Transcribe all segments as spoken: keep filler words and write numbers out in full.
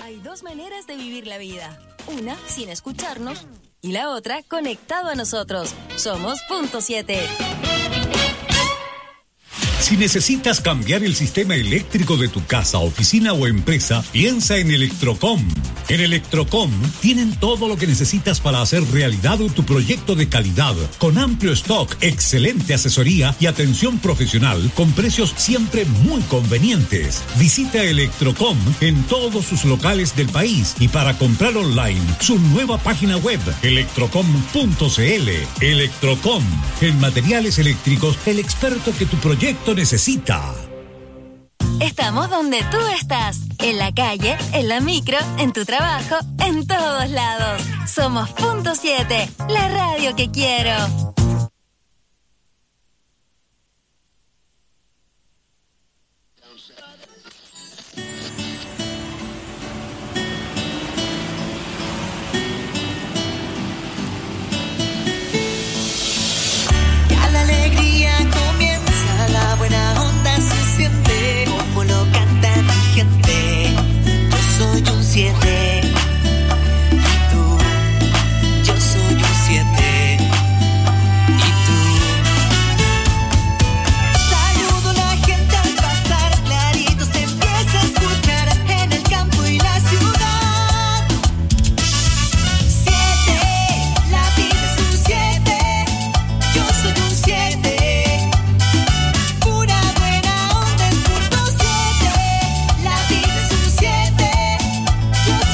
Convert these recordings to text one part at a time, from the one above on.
Hay dos maneras de vivir la vida. Una sin escucharnos y la otra conectado a nosotros. Somos Punto siete. Si necesitas cambiar el sistema eléctrico de tu casa, oficina o empresa, piensa en Electrocom. En Electrocom tienen todo lo que necesitas para hacer realidad tu proyecto de calidad, con amplio stock, excelente asesoría y atención profesional, con precios siempre muy convenientes. Visita Electrocom en todos sus locales del país y para comprar online, su nueva página web, electrocom punto cl. Electrocom, en materiales eléctricos, el experto que tu proyecto necesita. Estamos donde tú estás, en la calle, en la micro, en tu trabajo, en todos lados. Somos Punto siete, la radio que quiero. Ya la alegría comienza, la buena onda se siente, como lo canta mi gente. Yo soy un siete, y tú, yo soy un siete, y tú. Saludo a la gente al pasar, clarito se empieza a escuchar en el campo y la ciudad. Siete, la vida es un siete, yo soy un siete. Pura buena onda es Punto siete, la vida es un siete, yo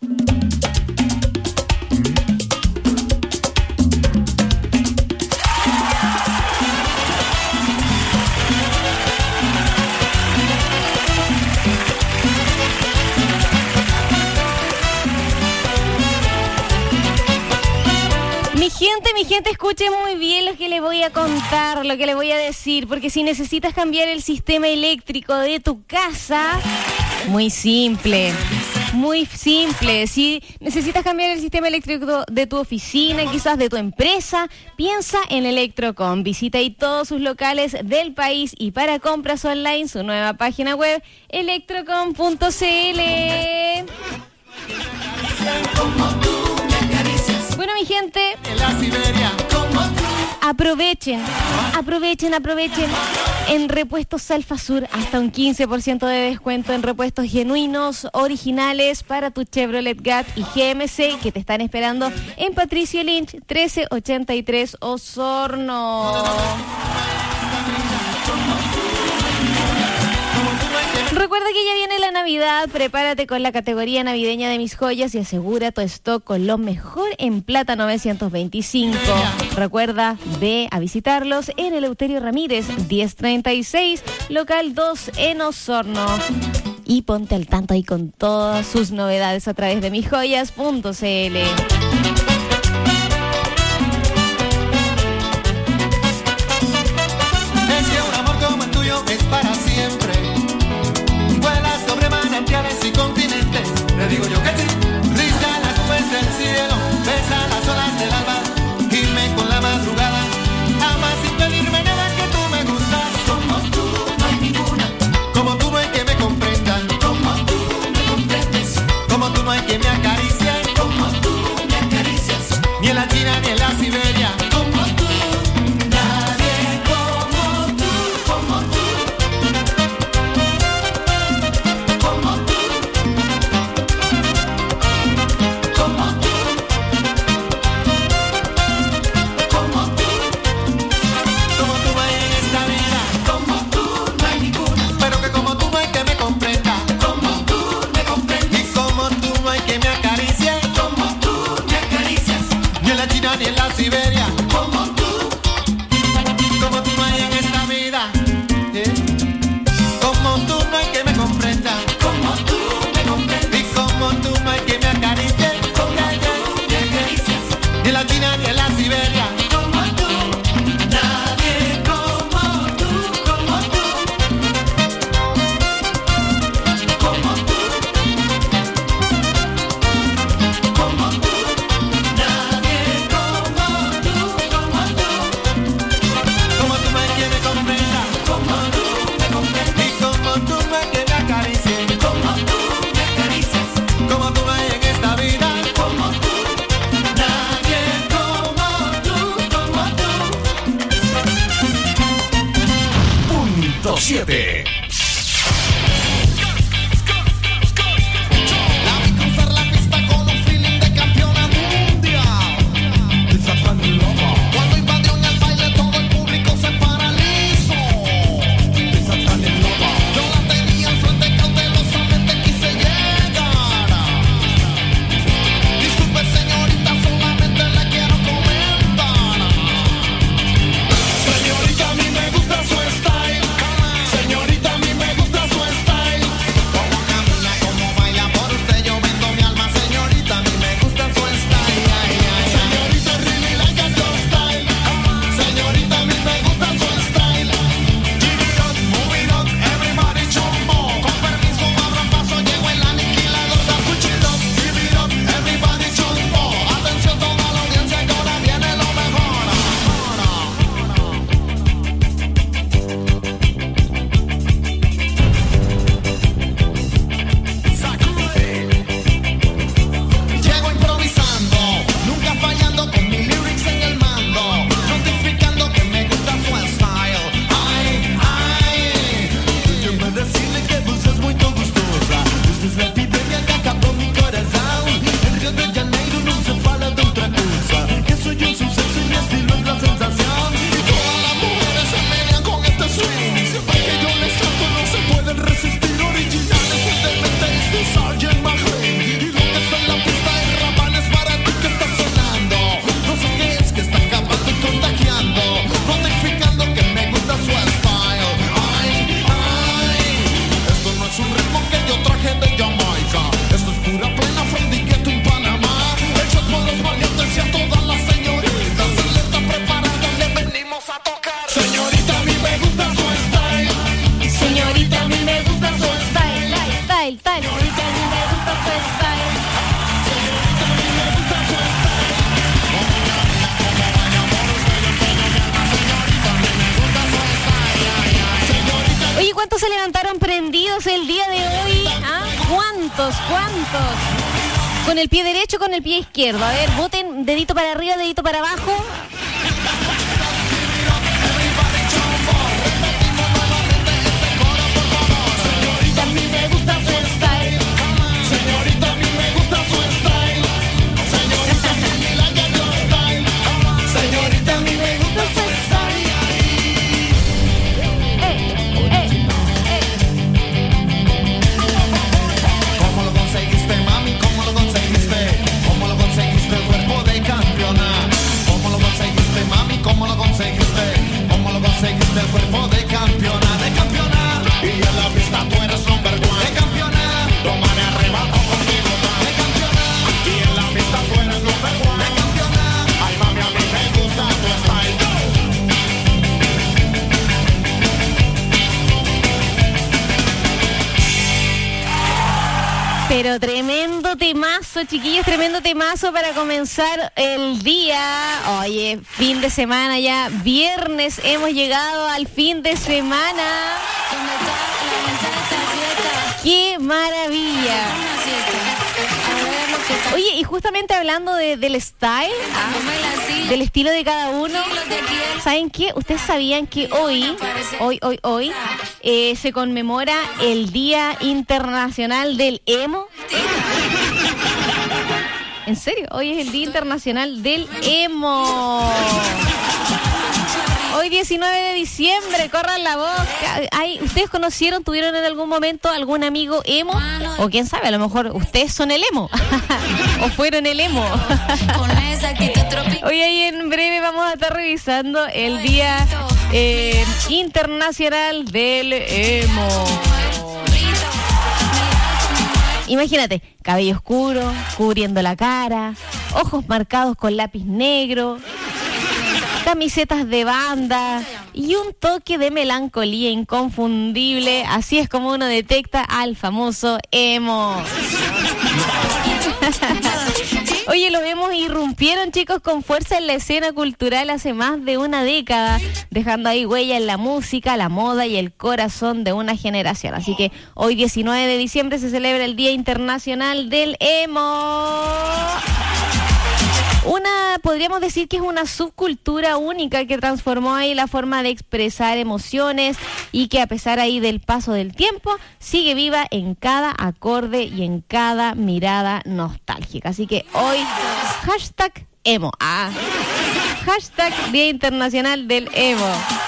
Mi gente, mi gente, escuche muy bien lo que le voy a contar, lo que le voy a decir, porque si necesitas cambiar el sistema eléctrico de tu casa, muy simple, muy simple. Si necesitas cambiar el sistema eléctrico de tu oficina, quizás de tu empresa, piensa en Electrocom. Visita ahí todos sus locales del país y para compras online, su nueva página web, electrocom punto c l. Bueno, mi gente, aprovechen, aprovechen, aprovechen. En Repuestos Salfasur, hasta un quince por ciento de descuento en repuestos genuinos, originales para tu Chevrolet Gat y G M C que te están esperando en Patricio Lynch, trece ochenta y tres Osorno. Recuerda que ya viene la Navidad, prepárate con la categoría navideña de Mis Joyas y asegura tu stock con lo mejor en plata novecientos veinticinco. Recuerda, ve a visitarlos en Eleuterio Ramírez, diez treinta y seis, local dos en Osorno. Y ponte al tanto ahí con todas sus novedades a través de mis joyas punto c l. Es para siempre. Vuela sobre manantiales y continentes. Le digo yo que sí. Risa las nubes del cielo, besa las olas del alba, gime con la madrugada. Ama sin pedirme nada, que tú me gustas. Como tú no hay ninguna. Como tú no hay que me comprendan. Como tú me comprendes. Como tú no hay que me acaricie. Como tú me acaricias. Ni en la China ni en la Siberia. Como tú. Ni en la Siberia, como tú, como tú no hay en esta vida, ¿eh? Como tú no hay que me comprenda, como tú me comprendes, y como tú no hay que me acaricie, como tú me acaricias, ni en la China ni en la Siberia, como tú, nadie como tú, como tú, como tú, como tú. ¿Cuántos? ¿Cuántos? ¿Con el pie derecho o con el pie izquierdo? A ver, voten dedito para arriba, dedito para abajo. Señorita, a mí me gusta su style. Señorita, a mí me gusta su style. Señorita, a mí me like your style. Señorita, a mí me gusta su style. Eh, eh, eh. ¿Cómo lo conseguiste, mami? ¿Cómo lo conseguiste? ¿Cómo lo conseguiste el cuerpo de campeona? ¿Cómo lo conseguiste, mami? ¿Cómo lo conseguiste? ¿Cómo lo conseguiste el cuerpo de campeona? De campeona. Y en la pista tú eres number one. De campeona. Toma de arrebato contigo. De campeona. Y en la pista tú eres number one. De campeona. Ay, mami, a mí me gusta tu style. Pero tremendo temazo, chiquillos, tremendo temazo para comenzar el día. Oye, fin de semana ya, viernes, hemos llegado al fin de semana. ¡Qué maravilla! Oye, y justamente hablando de, del style, ah, del estilo de cada uno, ¿saben qué? ¿Ustedes sabían que hoy, hoy, hoy, hoy, eh, se conmemora el Día Internacional del Emo? ¿En serio? Hoy es el Día Internacional del Emo. Hoy diecinueve de diciembre, corran la voz. Ay, ¿ustedes conocieron, tuvieron en algún momento algún amigo emo? O quién sabe, a lo mejor ustedes son el emo. O fueron el emo. Hoy ahí en breve vamos a estar revisando el Día eh, Internacional del Emo. Imagínate, cabello oscuro, cubriendo la cara, ojos marcados con lápiz negro, camisetas de banda y un toque de melancolía inconfundible. Así es como uno detecta al famoso emo. Oye, los emos irrumpieron, chicos, con fuerza en la escena cultural hace más de una década, dejando ahí huella en la música, la moda y el corazón de una generación. Así que hoy diecinueve de diciembre se celebra el Día Internacional del Emo. Una, podríamos decir que es una subcultura única que transformó ahí la forma de expresar emociones y que a pesar ahí del paso del tiempo sigue viva en cada acorde y en cada mirada nostálgica. Así que hoy, hashtag emo. Ah, hashtag Día Internacional del Emo.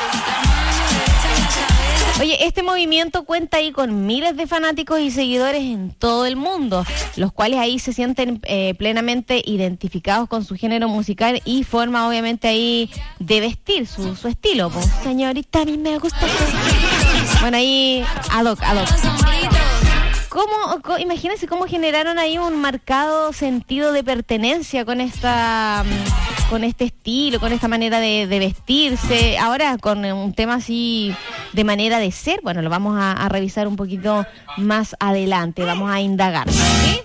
Oye, este movimiento cuenta ahí con miles de fanáticos y seguidores en todo el mundo, los cuales ahí se sienten eh, plenamente identificados con su género musical y forma obviamente ahí de vestir, su, su estilo. Pues, señorita, a mí me gusta. Bueno, ahí ad hoc, ad hoc. ¿Cómo, cómo, imagínense cómo generaron ahí un marcado sentido de pertenencia con esta, con este estilo, con esta manera de, de vestirse. Ahora con un tema así de manera de ser, bueno, lo vamos a, a revisar un poquito más adelante, vamos a indagar, ¿sí?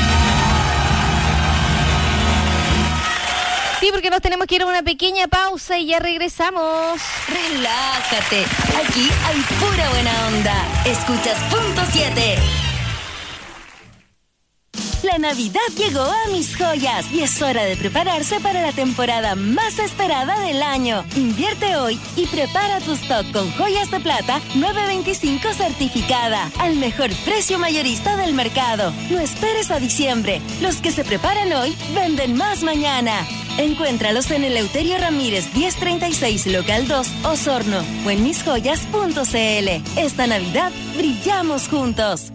Sí, porque nos tenemos que ir a una pequeña pausa y ya regresamos. Relájate, aquí hay pura buena onda. Escuchas Punto siete. La Navidad llegó a Mis Joyas y es hora de prepararse para la temporada más esperada del año. Invierte hoy y prepara tu stock con joyas de plata nueve veinticinco certificada al mejor precio mayorista del mercado. No esperes a diciembre. Los que se preparan hoy venden más mañana. Encuéntralos en Eleuterio Ramírez diez treinta y seis local dos, Osorno o en mis joyas punto c l. Esta Navidad brillamos juntos.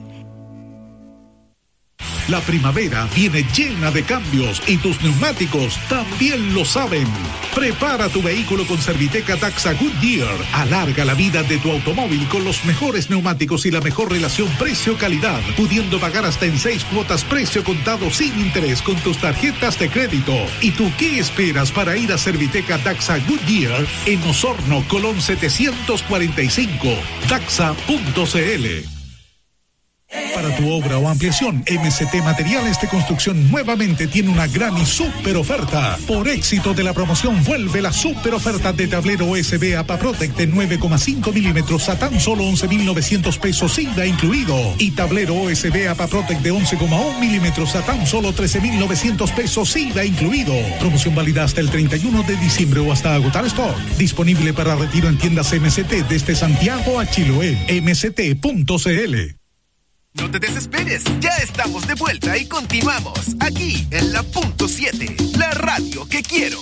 La primavera viene llena de cambios y tus neumáticos también lo saben. Prepara tu vehículo con Serviteca Daxa Goodyear. Alarga la vida de tu automóvil con los mejores neumáticos y la mejor relación precio-calidad, pudiendo pagar hasta en seis cuotas precio contado sin interés con tus tarjetas de crédito. ¿Y tú qué esperas para ir a Serviteca Daxa Goodyear en Osorno, Colón setecientos cuarenta y cinco, daxa punto c l? Para para tu obra o ampliación, M C T Materiales de Construcción nuevamente tiene una gran y súper oferta. Por éxito de la promoción, vuelve la súper oferta de tablero U S B APAPROTEC de nueve coma cinco milímetros a tan solo once mil novecientos pesos I V A incluido. Y tablero U S B APAPROTEC de once coma uno milímetros a tan solo trece mil novecientos pesos I V A incluido. Promoción válida hasta el treinta y uno de diciembre o hasta agotar stock. Disponible para retiro en tiendas M C T desde Santiago a Chiloé. M C T punto C L. No te desesperes, ya estamos de vuelta y continuamos aquí en la punto siete, la radio que quiero.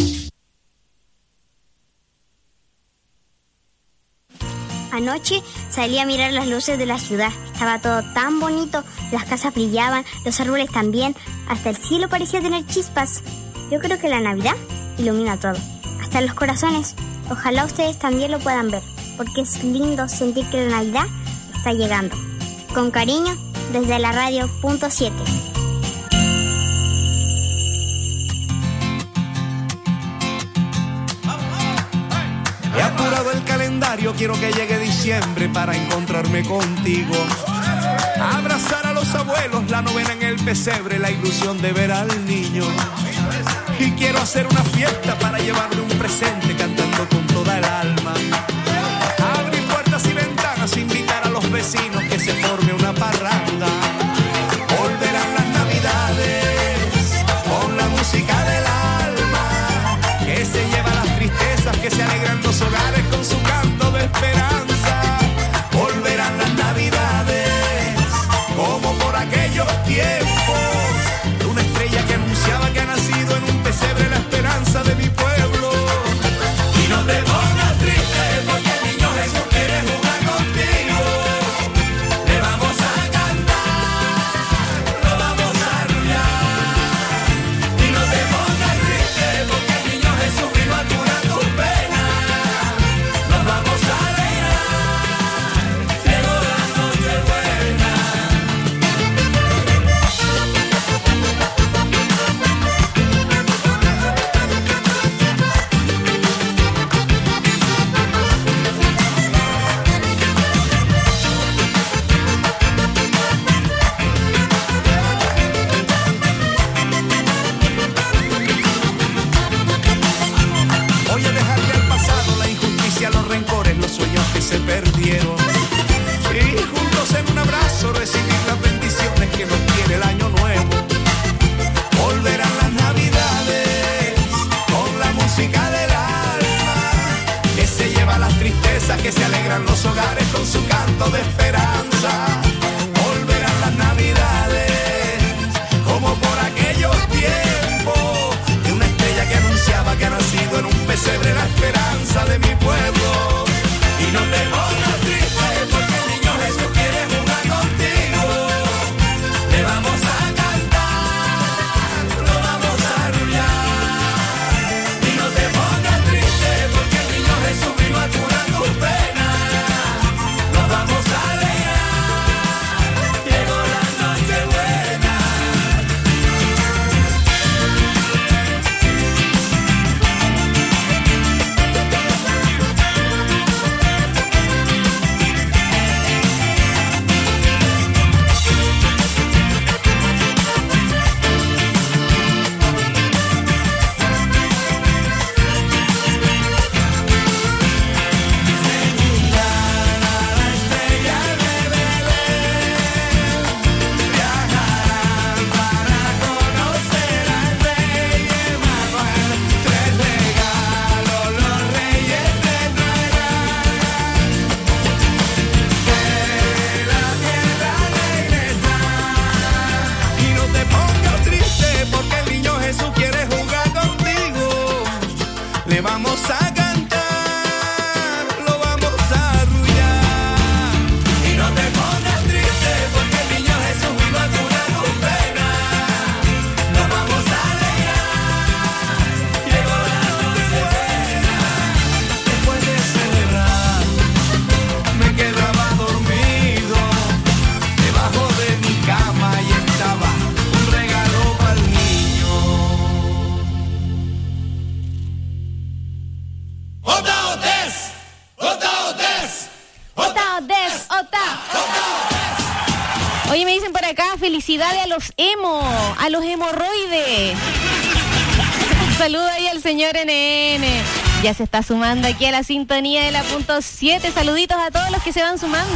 Anoche salí a mirar las luces de la ciudad. Estaba todo tan bonito, las casas brillaban, los árboles también, hasta el cielo parecía tener chispas. Yo creo que la Navidad ilumina todo, hasta los corazones. Ojalá ustedes también lo puedan ver, porque es lindo sentir que la Navidad está llegando. Con cariño, desde la radio punto siete. He apurado el calendario, quiero que llegue diciembre para encontrarme contigo. Abrazar a los abuelos, la novena en el pesebre, la ilusión de ver al niño. Y quiero hacer una fiesta para llevarle un presente cantando con toda el alma. Abrir puertas y ventanas, invitar a los vecinos que se forme una parranda. Volverán las navidades con la música del alma, que se lleva las tristezas, que se alegran los hogares con su canto de esperanza. Volverán las navidades como por aquellos tiempos, de una estrella que anunciaba que ha nacido en un pesebre la esperanza de mi pueblo. Y no te pongas triste porque el niño Jesús quiere jugar contigo. Le vamos a cantar, lo vamos a arrullar. Y no te pongas triste porque el niño Jesús vino a curar tus penas. Nos vamos a alegrar, llegó la noche buena. Voy a dejarle al pasado la injusticia, los rencores, los sueños que se perdieron. Y juntos en un abrazo recibir las bendiciones que nos tiene el año nuevo. Volverán las navidades con la música del alma, que se lleva las tristezas, que se alegran los hogares con su canto de esperanza. Volverán las navidades como por aquellos tiempos, de una estrella que anunciaba que ha nacido en un pesebre la esperanza de mi pueblo. Y no te pongas triste porque el niño Jesús quiere jugar contigo. Le vamos a cantar, lo vamos a arrullar. Y no te pongas triste porque el niño Jesús vino a curar tus penas. Nos vamos a alegrar, llegó la noche buena. felicidades a los emo, a los hemorroides. Saludo ahí al señor N N. Ya se está sumando aquí a la sintonía de la punto siete. Saluditos a todos los que se van sumando.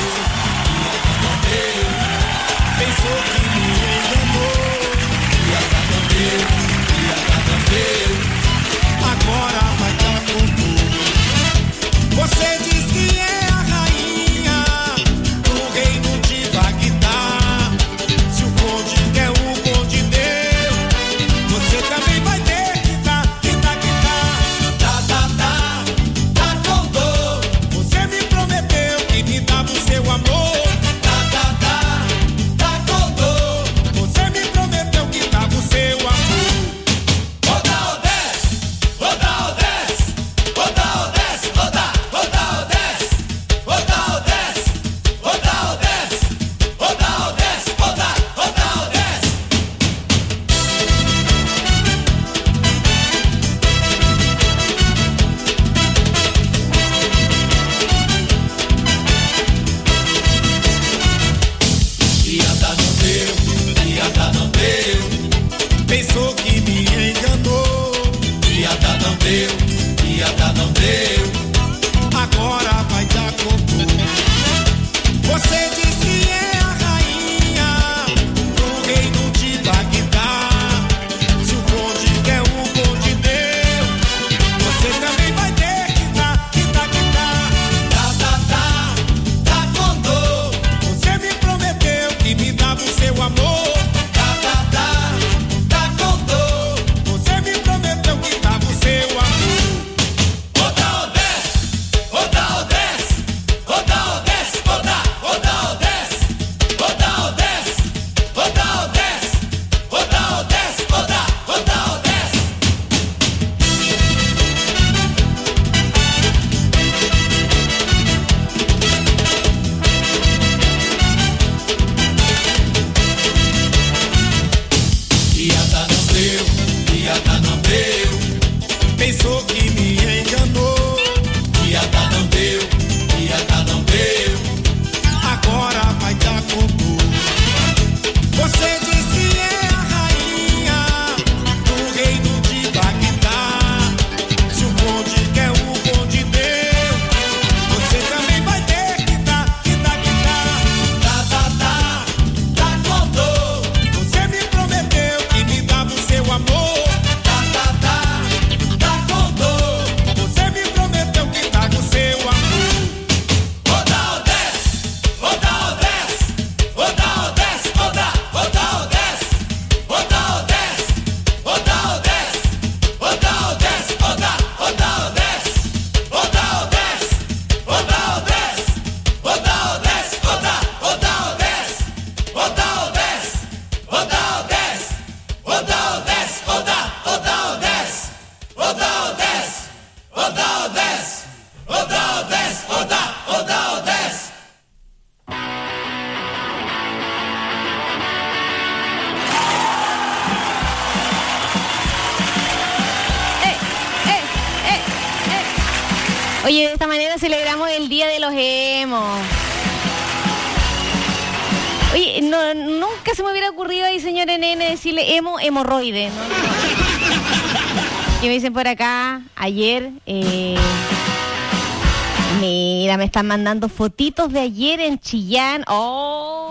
Agora vai dar com você diz que é a rainha do reino de Bagdá. Se o conde quer o conde deu, você também vai ter que dar, que dar, que dar. Dá, dá, dá, dá com dor. Você me prometeu que me dava o seu amor. Dá, dá, dá, dá com dor. Você me prometeu que dava o seu amor. Pensou que me enganou. Ia dar, não deu. Ia dar, não deu. Agora vai dar cocô. Você diz que é a rainha do reino de Bagdá. Se o conde quer o conde deu, você também vai ter que dar, que dar, que dar. Dá, dá, dá, dá com dor. Você me prometeu que me dava o seu amor. Pensou que me enganou. Ia dar, não deu. Ia dar, não deu. Agora vai dar cocô. Você diz que é a rainha do reino de Bagdá. Se o conde quer o conde deu, você também vai ter que dar, que dar, que dar. Dá, dá, dá, dá com dor. Você me prometeu que me dava o seu amor. Oye, de esta manera celebramos el Día de los Emos. Oye, no, nunca se me hubiera ocurrido ahí, señor N N, decirle emo, hemorroide. ¿No? ¿Qué me dicen por acá? Ayer, eh, mira, me están mandando fotitos de ayer en Chillán. ¡Oh!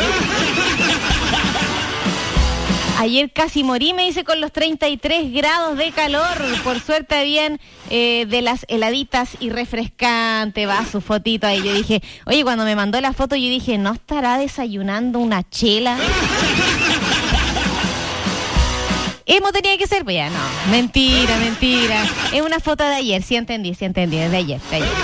Ayer casi morí, me dice, con los treinta y tres grados de calor. Por suerte habían eh, de las heladitas y refrescante. Va su fotito ahí. Yo dije, oye, cuando me mandó la foto, yo dije, ¿no estará desayunando una chela? ¿Emo tenía que ser? Pues ya, no. Mentira, mentira. Es una foto de ayer, sí entendí, sí entendí. De ayer, de ayer.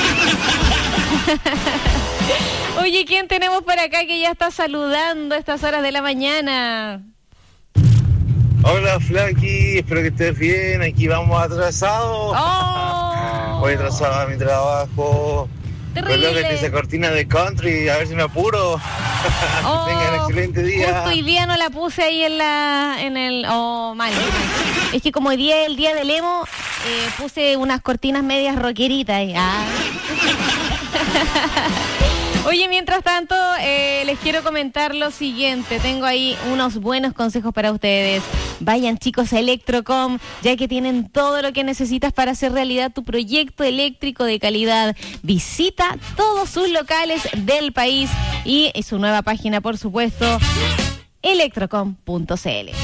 Oye, ¿quién tenemos por acá que ya está saludando a estas horas de la mañana? Hola, Flaky, espero que estés bien. Aquí vamos atrasados. Oh. Voy atrasado a mi trabajo. Terrible. Con que esa cortina de country, a ver si me apuro. Oh, que tengan excelente día. Justo hoy día no la puse ahí en la, en el, oh, mal. Es que como hoy día es el día del emo, eh, puse unas cortinas medias rockeritas ahí. Ah. Oye, mientras tanto, eh, les quiero comentar lo siguiente. Tengo ahí unos buenos consejos para ustedes. Vayan, chicos, a Electrocom, ya que tienen todo lo que necesitas para hacer realidad tu proyecto eléctrico de calidad. Visita todos sus locales del país y su nueva página, por supuesto, electrocom punto c l.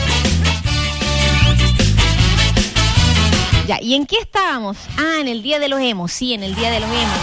Ya, ¿y en qué estábamos? Ah, en el Día de los Emos. Sí, en el Día de los Emos.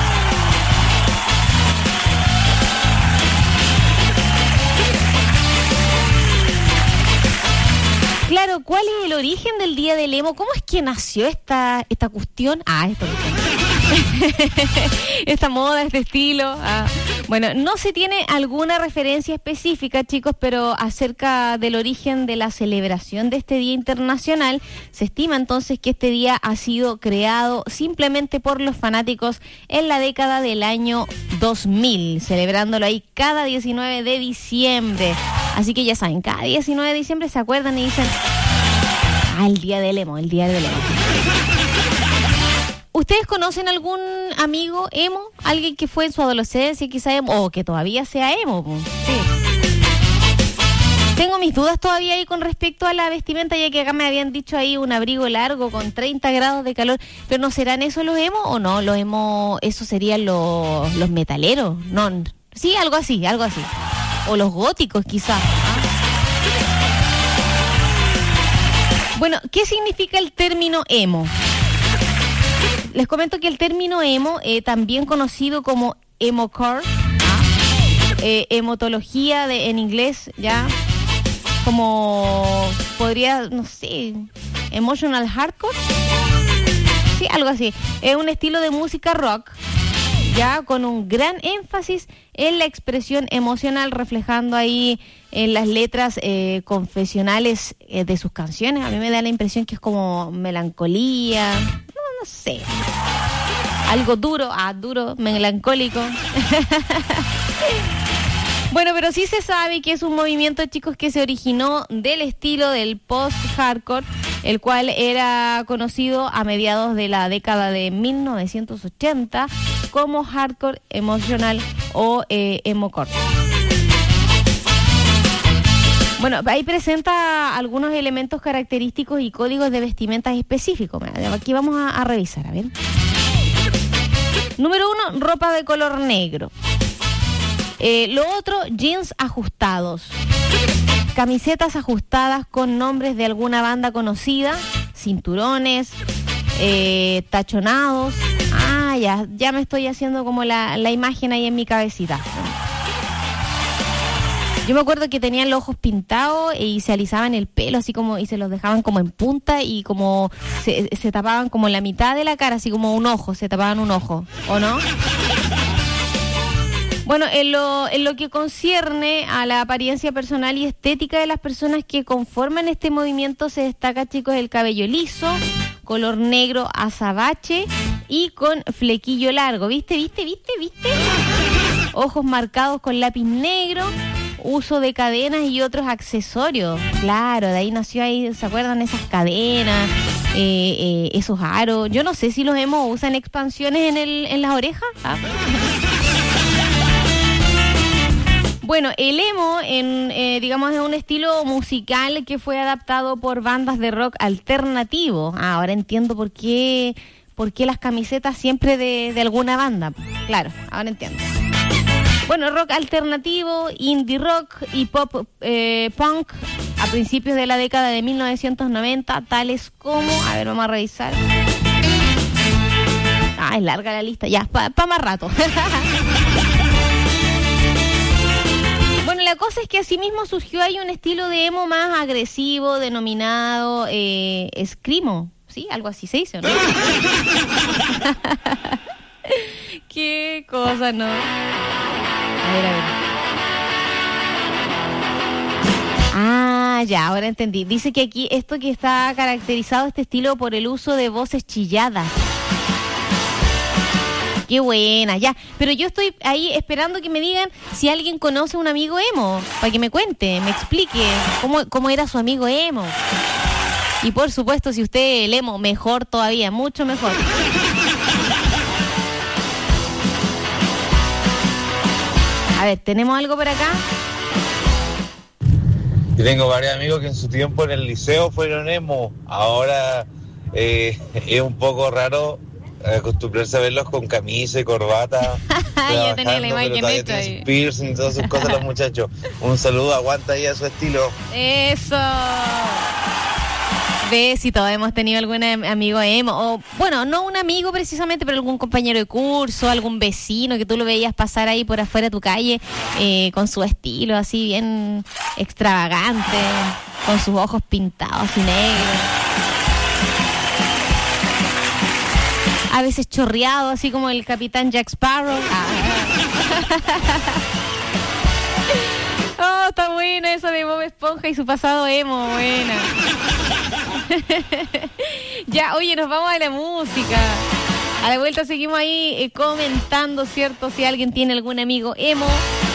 Claro, ¿cuál es el origen del Día del Emo? ¿Cómo es que nació esta, esta cuestión? Ah, esta cuestión. Esta moda, este estilo. Ah. Bueno, no se tiene alguna referencia específica, chicos, pero acerca del origen de la celebración de este Día Internacional, se estima entonces que este día ha sido creado simplemente por los fanáticos en la década del año dos mil, celebrándolo ahí cada diecinueve de diciembre. Así que ya saben, cada diecinueve de diciembre se acuerdan y dicen, ah, el Día del Emo, el Día del Emo. ¿Ustedes conocen algún amigo emo? ¿Alguien que fue en su adolescencia quizá emo? O que todavía sea emo. Sí. Tengo mis dudas todavía ahí con respecto a la vestimenta, ya que acá me habían dicho ahí un abrigo largo con treinta grados de calor. ¿Pero no serán esos los emo o no? Los emo, esos serían los, los metaleros. No, sí, algo así, algo así. O los góticos quizás. Bueno, ¿qué significa el término emo? Les comento que el término emo, eh, también conocido como emocore, ¿ah? eh, emotología de, en inglés, ya, como podría, no sé, emotional hardcore, sí, algo así. Es un estilo de música rock, ya, con un gran énfasis en la expresión emocional, reflejando ahí en las letras eh, confesionales eh, de sus canciones. A mí me da la impresión que es como melancolía, no, no sé, algo duro, ah, duro, melancólico. Bueno, pero sí se sabe que es un movimiento, chicos, que se originó del estilo del post-hardcore, el cual era conocido a mediados de la década de mil novecientos ochenta como hardcore emocional o eh, emocore. Bueno, ahí presenta algunos elementos característicos y códigos de vestimentas específicos. Aquí vamos a, a revisar, a ver. Número uno, ropa de color negro. Eh, lo otro, jeans ajustados. Camisetas ajustadas con nombres de alguna banda conocida, cinturones, eh, tachonados. Ah, ya, ya me estoy haciendo como la, la imagen ahí en mi cabecita. Yo me acuerdo que tenían los ojos pintados y se alisaban el pelo así como y se los dejaban como en punta y como se, se tapaban como la mitad de la cara, así como un ojo, se tapaban un ojo, ¿o no? Bueno, en lo, en lo que concierne a la apariencia personal y estética de las personas que conforman este movimiento, se destaca, chicos, el cabello liso, color negro azabache y con flequillo largo. ¿Viste, viste, viste, viste? Ojos marcados con lápiz negro, uso de cadenas y otros accesorios. Claro, de ahí nació ahí, ¿se acuerdan? Esas cadenas, eh, eh, esos aros. Yo no sé si los emos usan expansiones en, el, en las orejas. ¿Ah? Bueno, el emo, en, eh, digamos, es un estilo musical que fue adaptado por bandas de rock alternativo. Ah, ahora entiendo por qué, por qué las camisetas siempre de, de alguna banda. Claro, ahora entiendo. Bueno, rock alternativo, indie rock y pop eh, punk a principios de la década de mil novecientos noventa, tales como, a ver, vamos a revisar. Ah, es larga la lista, ya, para pa más rato. Bueno, la cosa es que asimismo surgió ahí un estilo de emo más agresivo, denominado eh, screamo, ¿sí? Algo así se dice, ¿no? Qué cosa, ¿no? A ver, a ver. Ah, ya, ahora entendí. Dice que aquí esto que está caracterizado, este estilo, por el uso de voces chilladas. Qué buena, ya. Pero yo estoy ahí esperando que me digan si alguien conoce a un amigo emo, para que me cuente, me explique cómo, cómo era su amigo emo. Y por supuesto, si usted es el emo, mejor todavía, mucho mejor. A ver, ¿tenemos algo por acá? Yo tengo varios amigos que en su tiempo en el liceo fueron emo. Ahora eh, es un poco raro acostumbrarse a verlos con camisa y corbata. Ya tenía la imagen hecha ahí. Piercing y todas sus cosas los muchachos. Un saludo, aguanta ahí a su estilo. Eso. Ves si todos hemos tenido algún amigo emo, o bueno, no un amigo precisamente, pero algún compañero de curso, algún vecino que tú lo veías pasar ahí por afuera de tu calle eh, con su estilo así bien extravagante, con sus ojos pintados y negros, a veces chorreado así como el capitán Jack Sparrow. Ah. Oh, está buena esa de Bob Esponja y su pasado emo, buena. Ya, oye, nos vamos a la música. A la vuelta seguimos ahí eh, comentando, ¿cierto? Si alguien tiene algún amigo emo.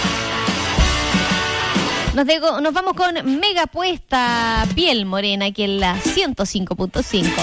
Nos, dejo, nos vamos con Mega Puesta, Piel Morena, aquí en la ciento cinco punto cinco.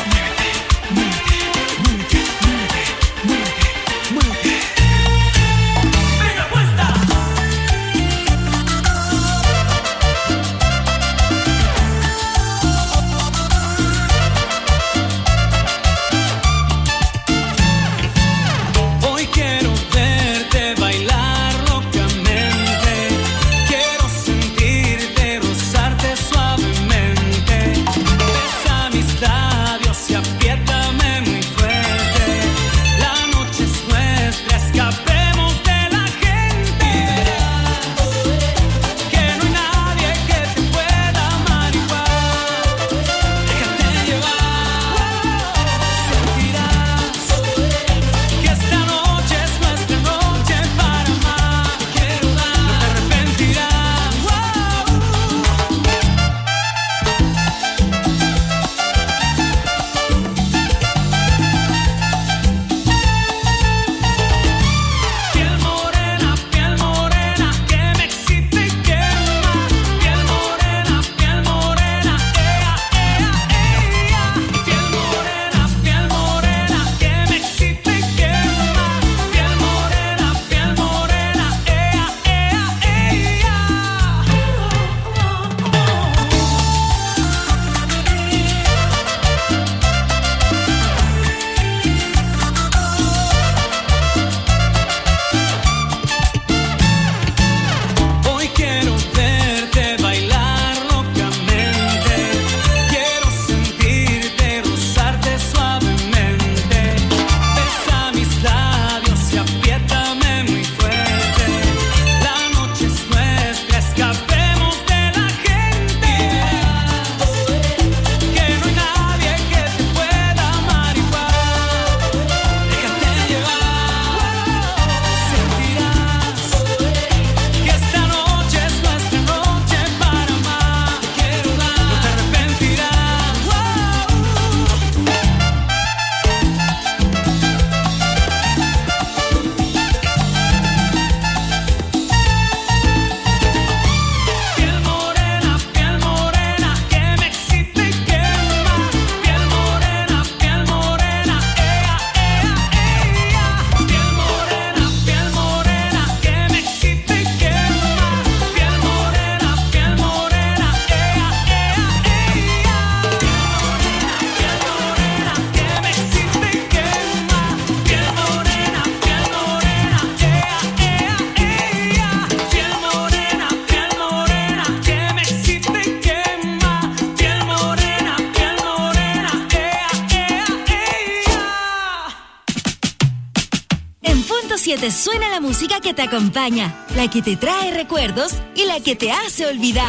siete suena la música que te acompaña, la que te trae recuerdos y la que te hace olvidar.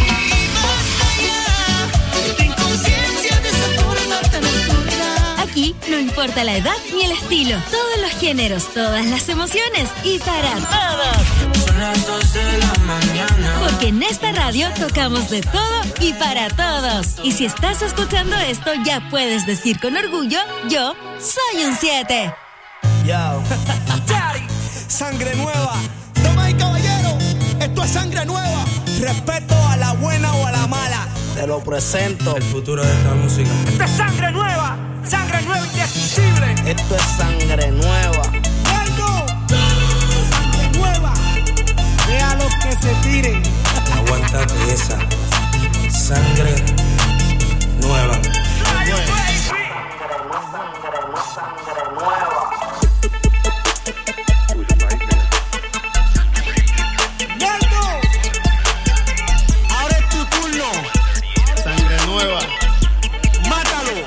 Aquí no importa la edad ni el estilo, todos los géneros, todas las emociones y para todos. Son las dos de la mañana. Porque en esta radio tocamos de todo y para todos. Y si estás escuchando esto, ya puedes decir con orgullo, yo soy un siete. Yo. Sangre nueva. Damas y caballeros, esto es sangre nueva. Respeto a la buena o a la mala. Te lo presento. El futuro de esta música. Esto es sangre nueva. Sangre nueva indescriptible. Esto es sangre nueva. ¡Algo! Sangre nueva. los que se tiren. Aguántate esa. Sangre nueva. Ahora es tu turno. Sangre nueva. Mátalo.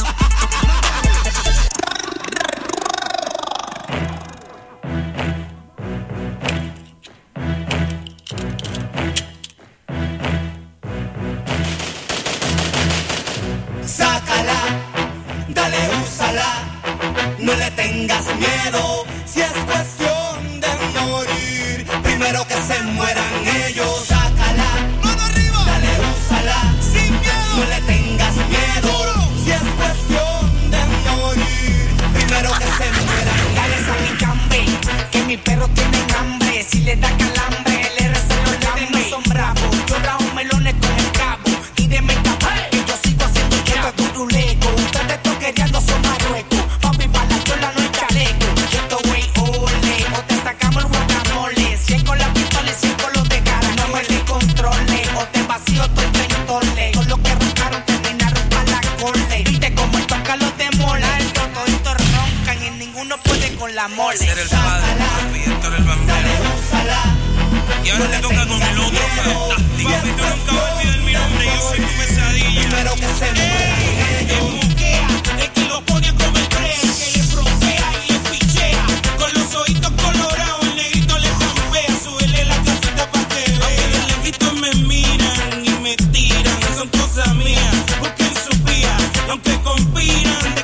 Sácala, dale, úsala, no le tengas miedo. Si es cuestión de morir, primero que se mueran ellos. Sácala, mano arriba, dale, úsala, sin miedo, no le tengas miedo. Si es cuestión de morir, primero que se mueran. Dale salpicambe, que mis perros tienen hambre. Si le da calambre, le recen los lambes. Son bravos, yo rajo melones con el cabo. Y de mecapar, que yo sigo haciendo esto es turuleco. Ustedes toquereando son marruecos. Papi, para la chola no hay chaleco. Esto wey, ole, o te sacamos el guacamole. Si es con la pistola y si es con los de cara, no me le controle. O te vacío todo el pentole. Con los que roncaron terminaron para la corte. Viste como el toca los de mola. Estos toditos roncan y ninguno puede con la mole. Ser el padre, Víctor el bambero. Y ahora te toca con el otro fantástico. Papi, tú nunca vas a olvidar mi nombre, yo soy tu pesadilla. Primero que se mueran ellos. Buquea, es que lo pone a comer tres, que le frontea y le pichea. Con los ojitos colorados, el negrito le zampea. Súbele la casita pa' que vea. Aunque de lejitos me miran y me tiran, son cosas mías. Busquen su pía, aunque conspiran.